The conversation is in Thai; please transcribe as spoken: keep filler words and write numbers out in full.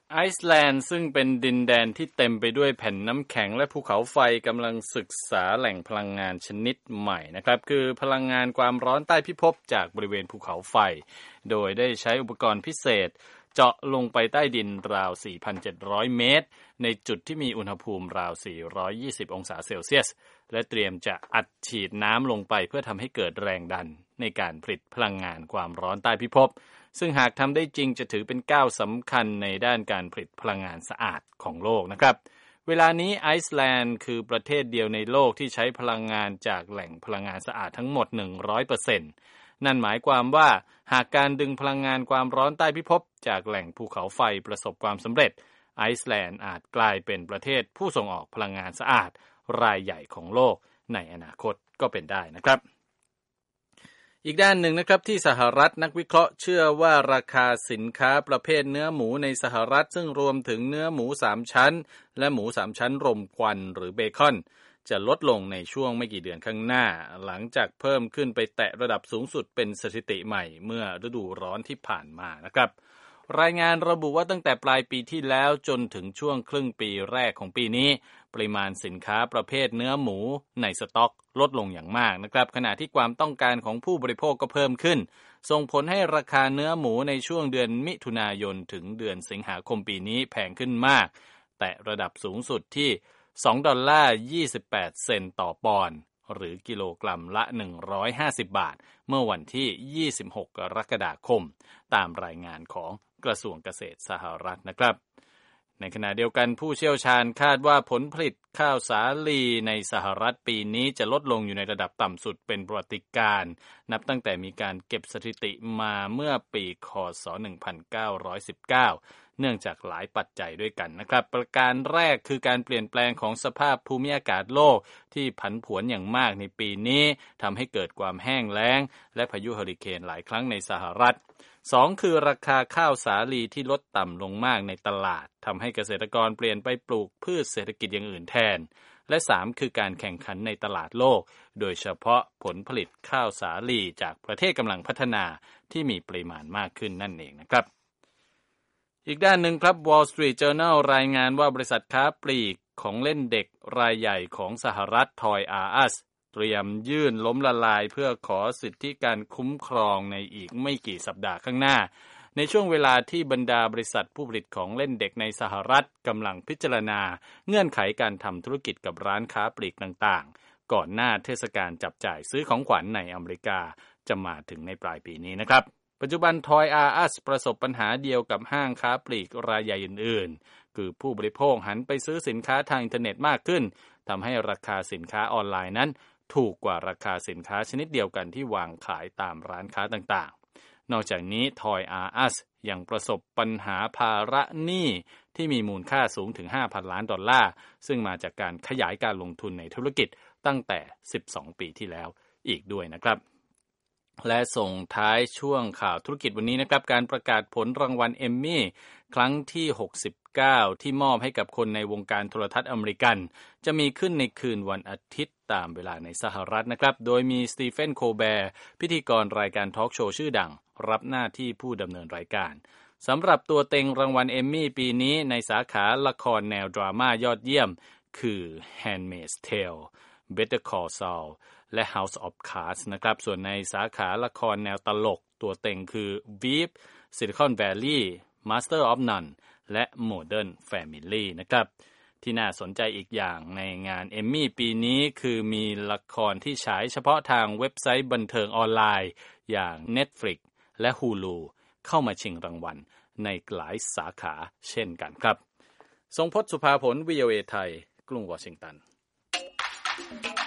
ไอซ์แลนด์ซึ่งเป็นดินแดนที่เต็มไปด้วยแผ่นน้ำแข็งและภูเขาไฟกำลังศึกษาแหล่งพลังงานชนิดใหม่นะครับคือพลังงานความร้อนใต้พิภพจากบริเวณภูเขาไฟโดยได้ใช้อุปกรณ์พิเศษเจาะลงไปใต้ดินราว สี่พันเจ็ดร้อย เมตรในจุดที่มีอุณหภูมิราว สี่ร้อยยี่สิบ องศาเซลเซียสและเตรียมจะอัดฉีดน้ำลงไปเพื่อทำให้เกิดแรงดันในการผลิตพลังงานความร้อนใต้พิภพซึ่งหากทำได้จริงจะถือเป็นก้าวสำคัญในด้านการผลิตพลังงานสะอาดของโลกนะครับเวลานี้ไอซ์แลนด์คือประเทศเดียวในโลกที่ใช้พลังงานจากแหล่งพลังงานสะอาดทั้งหมด หนึ่งร้อยเปอร์เซ็นต์ นั่นหมายความว่าหากการดึงพลังงานความร้อนใต้พิภพจากแหล่งภูเขาไฟประสบความสำเร็จไอซ์แลนด์อาจกลายเป็นประเทศผู้ส่งออกพลังงานสะอาดรายใหญ่ของโลกในอนาคตก็เป็นได้นะครับอีกด้านหนึ่งนะครับที่สหรัฐนักวิเคราะห์เชื่อว่าราคาสินค้าประเภทเนื้อหมูในสหรัฐซึ่งรวมถึงเนื้อหมูสามชั้นและหมูสามชั้นรมควันหรือเบคอนจะลดลงในช่วงไม่กี่เดือนข้างหน้าหลังจากเพิ่มขึ้นไปแตะระดับสูงสุดเป็นสถิติใหม่เมื่อฤดูร้อนที่ผ่านมานะครับรายงานระบุว่าตั้งแต่ปลายปีที่แล้วจนถึงช่วงครึ่งปีแรกของปีนี้ปริมาณสินค้าประเภทเนื้อหมูในสต็อกลดลงอย่างมากนะครับขณะที่ความต้องการของผู้บริโภคก็เพิ่มขึ้นส่งผลให้ราคาเนื้อหมูในช่วงเดือนมิถุนายนถึงเดือนสิงหาคมปีนี้แพงขึ้นมากแต่ระดับสูงสุดที่สองดอลลาร์ยี่สิบแปดเซนต์ต่อปอนด์หรือกิโลกรัมละหนึ่งร้อยห้าสิบบาทเมื่อวันที่ยี่สิบหกกรกฎาคมตามรายงานของกระทรวงเกษตรสหรัฐนะครับในขณะเดียวกันผู้เชี่ยวชาญคาดว่าผลผลิตข้าวสาลีในสหรัฐปีนี้จะลดลงอยู่ในระดับต่ำสุดเป็นประวัติการณ์นับตั้งแต่มีการเก็บสถิติมาเมื่อปีค.ศ. หนึ่งพันเก้าร้อยสิบเก้าเนื่องจากหลายปัจจัยด้วยกันนะครับประการแรกคือการเปลี่ยนแปลงของสภาพภูมิอากาศโลกที่ผันผวนอย่างมากในปีนี้ทำให้เกิดความแห้งแล้งและพายุเฮอริเคนหลายครั้งในสหรัฐสองคือราคาข้าวสาลีที่ลดต่ำลงมากในตลาดทำให้เกษตรกรเปลี่ยนไปปลูกพืชเศรษฐกิจอย่างอื่นแทนและสามคือการแข่งขันในตลาดโลกโดยเฉพาะผลผลิตข้าวสาลีจากประเทศกำลังพัฒนาที่มีปริมาณมากขึ้นนั่นเองนะครับอีกด้านหนึ่งครับ Wall Street Journal รายงานว่าบริษัทค้าปลีกของเล่นเด็กรายใหญ่ของสหรัฐ Toys R Us เตรียมยื่นล้มละลายเพื่อขอสิทธิการคุ้มครองในอีกไม่กี่สัปดาห์ข้างหน้าในช่วงเวลาที่บรรดาบริษัทผู้ผลิตของเล่นเด็กในสหรัฐกำลังพิจารณาเงื่อนไขการทำธุรกิจกับร้านค้าปลีกต่างๆก่อนหน้าเทศกาลจับจ่ายซื้อของขวัญในอเมริกาจะมาถึงในปลายปีนี้นะครับปัจจุบัน Toys R Us ประสบปัญหาเดียวกับห้างค้าปลีกรายใหญ่อื่นๆคือผู้บริโภคหันไปซื้อสินค้าทางอินเทอร์เน็ตมากขึ้นทำให้ราคาสินค้าออนไลน์นั้นถูกกว่าราคาสินค้าชนิดเดียวกันที่วางขายตามร้านค้าต่างๆนอกจากนี้ Toys R Us ยังประสบปัญหาภาระหนี้ที่มีมูลค่าสูงถึง ห้าพัน ล้านดอลลาร์ซึ่งมาจากการขยายการลงทุนในธุรกิจตั้งแต่สิบสองปีที่แล้วอีกด้วยนะครับและส่งท้ายช่วงข่าวธุรกิจวันนี้นะครับการประกาศผลรางวัลเอมมี่ครั้งที่หกสิบเก้าที่มอบให้กับคนในวงการโทรทัศน์อเมริกันจะมีขึ้นในคืนวันอาทิตย์ตามเวลาในสหรัฐนะครับโดยมีสตีเฟนโคแบร์พิธีกรรายการทอล์กโชว์ชื่อดังรับหน้าที่ผู้ดำเนินรายการสำหรับตัวเต็งรางวัลเอมมี่ปีนี้ในสาขาละครแนวดราม่ายอดเยี่ยมคือ Handmaid's Tale Better Call Saul และ House of Cards นะครับส่วนในสาขาละครแนวตลกตัวเต็งคือ Veep Silicon Valley Master of None และ Modern Family นะครับที่น่าสนใจอีกอย่างในงานเอมมี่ปีนี้คือมีละครที่ฉายเฉพาะทางเว็บไซต์บันเทิงออนไลน์อย่าง Netflix และ Hulu เข้ามาชิงรางวัลในหลายสาขาเช่นกันครับทรงพจน์ สุภาผล วี โอ เอ ไทยกรุงวอชิงตัน